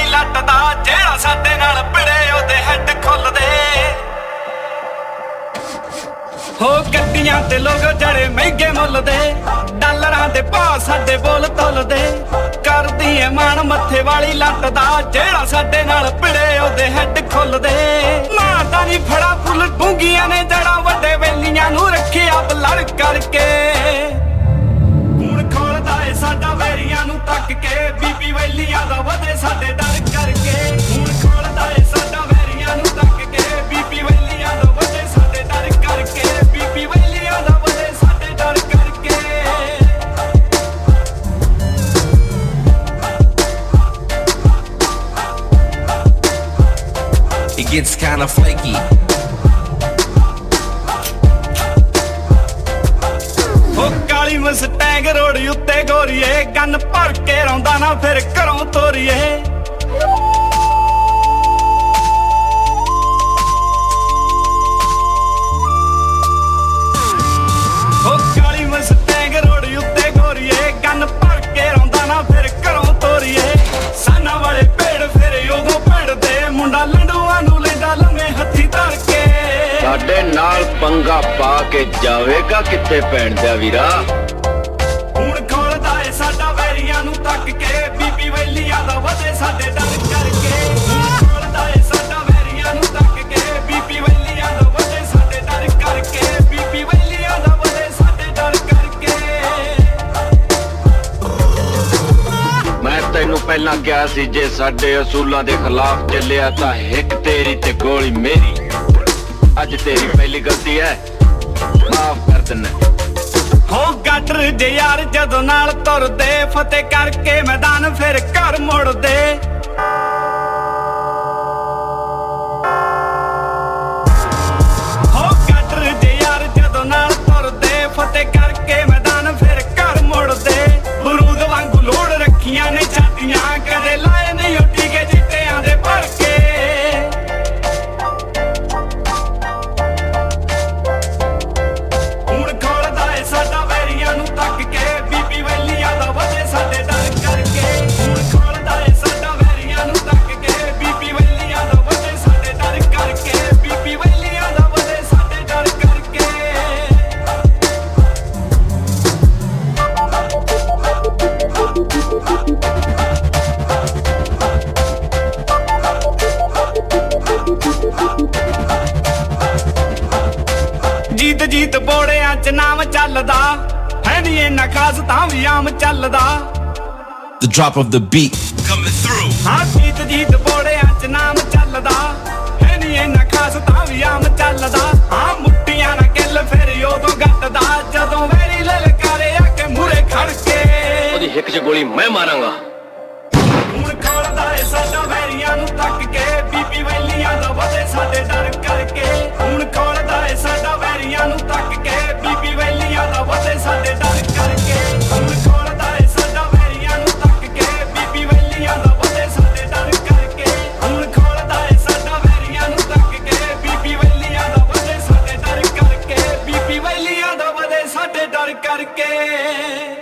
ਵਾਲੀ ਲੱਟ ਦਾ ਜਿਹੜਾ ਸਾਡੇ ਨਾਲ ਭਿੜੇ ਉਹਦੇ ਹੈੱਡ ਖੁੱਲਦੇ ਹੋ ਗੱਡੀਆਂ ਤੇ ਲੋਕ ਜਿਹੜੇ ਮਹਿੰਗੇ ਮੁੱਲ ਦੇ ਡਾਲਰਾਂ ਦੇ ਭਾਅ ਸਾਡੇ ਬੋਲ ਤੁਲਦੇ ਕਰਦੀ ਏ ਮਾਣ ਮੱਥੇ ਵਾਲੀ ਲੱਟ ਦਾ ਜਿਹੜਾ ਸਾਡੇ ਨਾਲ ਭਿੜੇ ਉਹਦੇ ਹੈੱਡ ਖੁੱਲਦੇ ਮਾਤਾ ਨੀ ਫੜਾ ਫੁੱਲ ਡੂੰਗੀਆਂ ਨੇ ਜੜਾਂ ਵੱਡੇ ਵੇਲੀਆਂ ਨੂੰ ਰੱਖਿਆ ਬਲੜ ਕਰਕੇ ਹੁਣ ਖੋਲਦਾ ਏ ਸਾਡਾ ਵੈਰੀਆਂ ਨੂੰ ਤੱਕ ਕੇ ਬੀਬੀ ਵੈਲੀਆਂ ਦਾ ਵਧੇ ਸਾਡੇ ਡਰ ਕਰਕੇ ਹੁਣ ਖੋਲਦਾ ਏ ਸਾਡਾ ਵੈਰੀਆਂ ਨੂੰ ਤੱਕ ਕੇ ਬੀਬੀ ਵੈਲੀਆਂ ਦਾ ਵਧੇ ਸਾਡੇ ਡਰ ਕਰਕੇ ਬੀਬੀ ਵੈਲੀਆਂ ਦਾ ਵਧੇ ਸਾਡੇ ਡਰ ਕਰਕੇ It gets kinda flaky. ਹੋ ਕਾਲੀ ਮਸਟੈਂਗ ਰੋਡ ਉੱਤੇ ਗੋਰੀਏ ਗੰਨ ਭਰ ਕੇ ਰੌਂਦਾ ਨਾ ਫਿਰ ਘਰੋਂ ਤੋਰੀਏ ਹੋ ਕਾਲੀ ਮਸਟੈਂਗ ਰੋਡ ਉੱਤੇ ਗੋਰੀਏ ਗੰਨ ਭਰ ਕੇ ਰੌਂਦਾ ਨਾ ਫਿਰ ਘਰੋਂ ਤੋਰੀਏ ਸਾਨਾ ਵਾਲੇ ਭੇੜ ਫਿਰ ਉਦੋਂ ਭੇੜਦੇ ਮੁੰਡਾ ਲੰਡੂਆਂ ਨੂੰ ਲੈਂਦਾ ਲੰਮੇ ਹੱਥੀ ਧਰ ਕੇ ਸਾਡੇ ਨਾਲ ਪੰਗਾ ਪਾ ਕੇ ਜਾਵੇਗਾ ਕਿੱਥੇ ਭੈਣ ਦਾ ਵੀਰਾ ਹੁਣ ਖੋਲਦਾ ਏ ਸਾਡਾ ਵੈਰੀਆਂ ਨੂੰ ਤੱਕ ਕੇ ਬੀਬੀ ਵੈਲੀਆਂ ਦਾ ਵਧੇ ਸਾਡੇ ਡਰ ਕਰਕੇ ਹੁਣ ਖੋਲਦਾ ਏ ਸਾਡਾ ਵੈਰੀਆਂ ਨੂੰ ਤੱਕ ਕੇ ਬੀਬੀ ਵੈਲੀਆਂ ਦਾ ਵਧੇ ਸਾਡੇ ਡਰ ਕਰਕੇ ਬੀਬੀ ਵੈਲੀਆਂ ਦਾ ਵਧੇ ਸਾਡੇ ਡਰ ਕਰਕੇ ਮੈਂ ਤੈਨੂੰ ਪਹਿਲਾਂ ਕਿਹਾ ਸੀ ਜੇ ਸਾਡੇ ਅਸੂਲਾਂ ਦੇ ਖਿਲਾਫ ਚੱਲਿਆ ਤਾਂ ਇੱਕ ਤੇਰੀ ਤੇ ਗੋਲੀ ਮੇਰੀ ਅੱਜ ਤੇਰੀ ਪਹਿਲੀ ਗਲਤੀ ਹੈ ਮਾਫ ਕਰ ਦਿੰਨਾ ਹੋ ਗੱਟਰ ਜੇ ਯਾਰ ਜਦੋਂ ਨਾਲ ਤੁਰਦੇ ਫਤਿਹ ਕਰਕੇ ਮੈਦਾਨ ਫਿਰ ਘਰ ਮੁੜਦੇ ਹੋ ਗੱਟਰ ਜੇ ਯਾਰ ਜਦੋਂ ਨਾਲ ਤੁਰਦੇ ਫਤਿਹ ਕਰਕੇ ਮੈਦਾਨ ਫਿਰ ਘਰ ਮੁੜਦੇ ਬਰੂਦ ਵਾਂਗੂ ਲੋੜ ਰੱਖੀਆਂ ਨੇ ਛਾਤੀਆਂ ਕਦੇ ਲਾਏ ਨਹੀਂ ਉੱਡੀ ਕੇ ਚਿੱਟਿਆਂ ਦੇ ਭਰ ਕੇ ਸਾਡਾ ਵੈਰੀਆਂ ਨੂੰ ਤੱਕ ਕੇ ਬੀਬੀ ਵੈਲੀਆਂ ਦਾ ਵਧੇ ਸਾਡੇ ਡਰ ਕਰਕੇ ਹੁਣ ਖੋਲਦਾ ਏ ਸਾਡਾ ਵੈਰੀਆਂ ਨੂੰ ਤੱਕ ਕੇ ਬੀਬੀ ਵੈਲੀਆਂ ਦਾ ਵਧੇ ਸਾਡੇ ਡਰ ਕਰਕੇ ਬੀਬੀ ਵੈਲੀਆਂ ਦਾ ਵਧੇ ਸਾਡੇ ਡਰ ਕਰਕੇ ਜੀਤ ਜੀਤ ਬੋੜਿਆਂ ਚ ਨਾਮ ਚੱਲਦਾ ਹੈ ਨੀ ਇੰਨਾ ਖਾਸ ਤਾਂ ਵੀ ਆਮ ਚੱਲਦਾ The drop of the beat coming through. ਹਾਂ ਜੀਤ ਜੀਤ ਬੋੜਿਆਂ ਚ ਨਾਮ ਚੱਲਦਾ ਹੈ ਨੀ ਇੰਨਾ ਖਾਸ ਤਾਂ ਵੀ ਆਮ ਚੱਲਦਾ ਹਾਂ ਮੁੱਟੀਆਂ ਨਾ ਕਿੱਲ ਫਿਰ ਉਦੋਂ ਗੱਟਦਾ ਜਦੋਂ ਵੈਰੀ ਲਲਕਾਰੇ ਆ ਕੇ ਮੂਰੇ ਖੜ ਕੇ ਉਹਦੀ ਹਿੱਕ 'ਚ ਗੋਲੀ ਮੈਂ ਮਾਰਾਂਗਾ ਹੁਣ ਖੋਲਦਾ ਏ ਸਾਡਾ ਵੈਰੀਆਂ ਨੂੰ ਤੱਕ ਕੇ ਬੀਬੀ ਵੈਲੀਆਂ ਦਾ ਵਧੇ ਸਾਡੇ ਡਰ ਕਰਕੇ ਹੁਣ ਖੋਲਦਾ ਏ ਸਾਡਾ ਵੈਰੀਆਂ ਨੂੰ ਤੱਕ ਕੇ ਬੀਬੀ ਵੈਲੀਆਂ ਦਾ ਵਧੇ ਸਾਡੇ ਡਰ ਕਰਕੇ ਹੁਣ ਖੋਲਦਾ ਏ ਸਾਡਾ ਵੈਰੀਆਂ ਨੂੰ ਤੱਕ ਕੇ ਬੀਬੀ ਵੈਲੀਆਂ ਦਾ ਵਧੇ ਸਾਡੇ ਡਰ ਕਰਕੇ ਹੁਣ ਖੋਲਦਾ ਏ ਸਾਡਾ ਵੈਰੀਆਂ ਨੂੰ ਤੱਕ ਕੇ ਬੀਬੀ ਵੈਲੀਆਂ ਦਾ ਵਧੇ ਸਾਡੇ ਡਰ ਕਰਕੇ ਬੀਬੀ ਵੈਲੀਆਂ ਦਾ ਵਧੇ ਸਾਡੇ ਡਰ ਕਰਕੇ